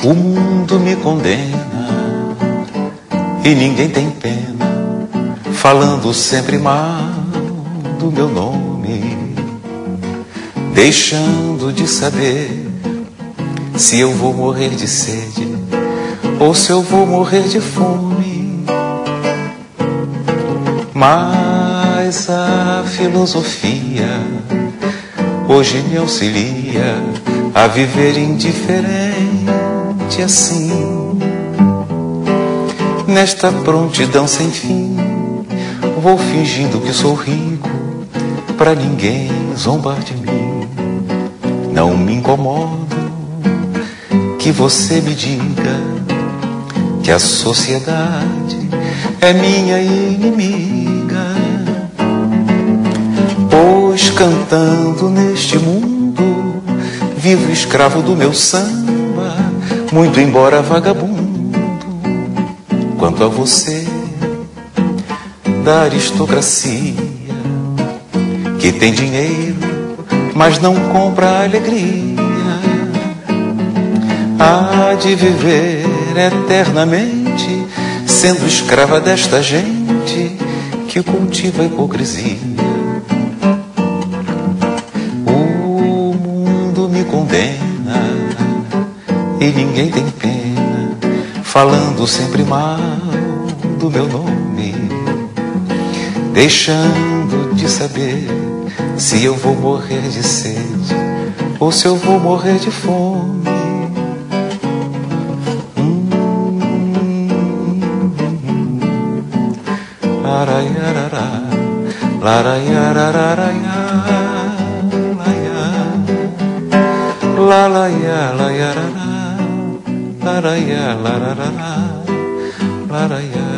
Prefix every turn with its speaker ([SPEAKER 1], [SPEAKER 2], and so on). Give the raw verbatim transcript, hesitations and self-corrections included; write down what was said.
[SPEAKER 1] O mundo me condena e ninguém tem pena, falando sempre mal do meu nome, deixando de saber se eu vou morrer de sede ou se eu vou morrer de fome. Mas a filosofia hoje me auxilia a viver indiferente assim. Nesta prontidão sem fim, vou fingindo que sou rico, pra ninguém zombar de mim. Não me incomodo que você me diga que a sociedade é minha inimiga, pois cantando neste mundo vivo escravo do meu samba, muito embora vagabundo. Quanto a você, da aristocracia, que tem dinheiro, mas não compra alegria, há de viver eternamente sendo escrava desta gente que cultiva a hipocrisia. O mundo me condena e ninguém tem pena, falando sempre mal do meu nome, deixando de saber se eu vou morrer de sede ou se eu vou morrer de fome. Laraiarará, laraiarararaia, lalaia, laiarará, laraia, lararará, laraia.